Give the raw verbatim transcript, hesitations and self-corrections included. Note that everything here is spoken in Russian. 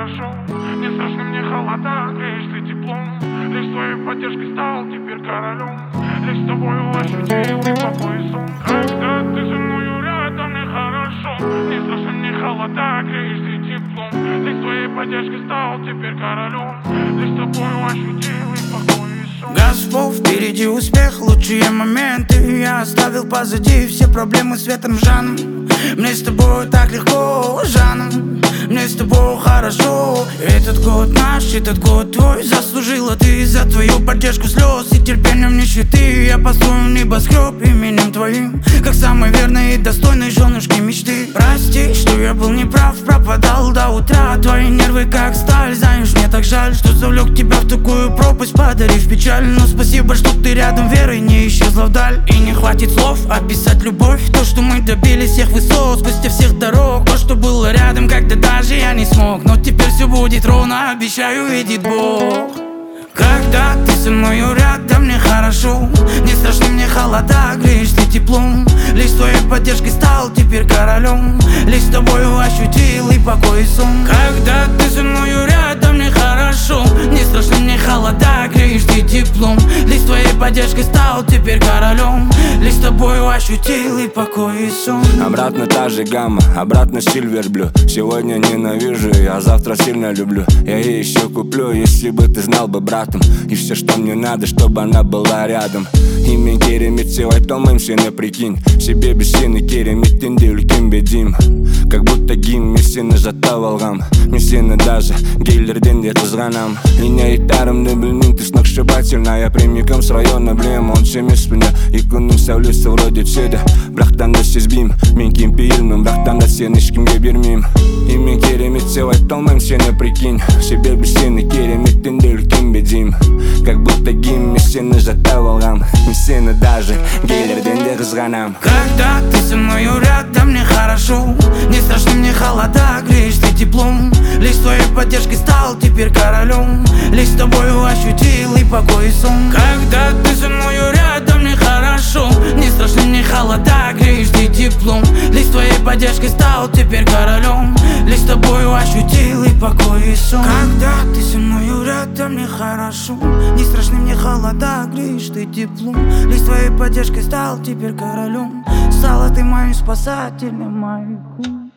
хорошо. Не страшны мне холода, греешь ты теплом. Лишь твоей поддержкой стал теперь королем. Лишь с тобою ощутил и покой и сон. Когда ты со мною рядом, мне хорошо. Не страшны мне холода, греешь ты теплом. Лишь твоей поддержкой стал теперь королем. Лишь с тобою ощутил и покой и сон. Господь, впереди успех, лучшие моменты. Я оставил позади все проблемы с ветром Жаном. Мне с тобой так легко, Жаном. Мне с тобой хорошо. Этот год наш, этот год твой. Заслужила ты за твою поддержку слез и терпением нищеты. Я построю небоскреб именем твоим, как самой верной и достойной женушки мечты. Прости, что я был неправ, пропадал до утра. Твои нервы как сталь, знаешь, мне так жаль, что завлек тебя в такую пропасть, подарив печаль. Но спасибо, что ты рядом, верой не исчезла вдаль. И не хватит слов описать любовь, то, что мы добились всех высот, спустя всех дорог. То, что было рядом, когда даже я не смог. Но теперь все будет ровно, обещаю, видит Бог. Когда ты со мною рядом, мне хорошо. Не страшны мне холода, греешь ты теплом. Лишь твоей поддержкой стал теперь королем. Лишь с тобою ощутил и покой и сон. Когда ты со мною рядом, мне хорошо. Не страшны мне холода, греешь ты теплом. Лишь твоей поддержкой стал теперь королем. Лишь с тобою ощутил и покой и сон. Обратно та же гамма, обратно Silver Blue. Сегодня ненавижу, а завтра сильно люблю. Я ей еще куплю, если бы ты знал бы братом. И все, что мне надо, чтобы она была рядом. Имен керемет севайтом сені прикинь. Себе біз сені кереметтен-де үлкен бедейм. Как будто гимн, мен сені жаттап алғам. Мен сені даже гейлерден де қызғанам. Меня айтарымды білмейм, ты сногсшибательная. Прямиком с района білем, он емеспін я. И күннің сәулесі вроде түседі, бірақтан да сезбейм. Мен кемпейілмін, бірақтан да сені ешкімге бермейм. И мен керемет севайтом сені прикинь. Себе біз сені кереметтен де үлкен бедейм. Как будто гимн, мен сені жаттап алғам. Мен сені даже гейлерден де қызғанам. Когда ты со мною рядом, мне хорошо. Не страшны мне холода, греешь ты теплом. Лишь твоей поддержкой стал теперь королем. Лишь с тобою ощутил и покой и сон. Когда ты со мною рядом, мне хорошо. Не страшны мне холода, греешь ты теплом. Лишь твоей поддержкой стал теперь королем. Лишь с тобою ощутил и покой и сон. Когда ты со мною рядом, мне хорошо. Не страшны мне холода, греешь ты теплом. Лишь твоей поддержкой стал теперь королем. Стала ты моим спасателем, маяку.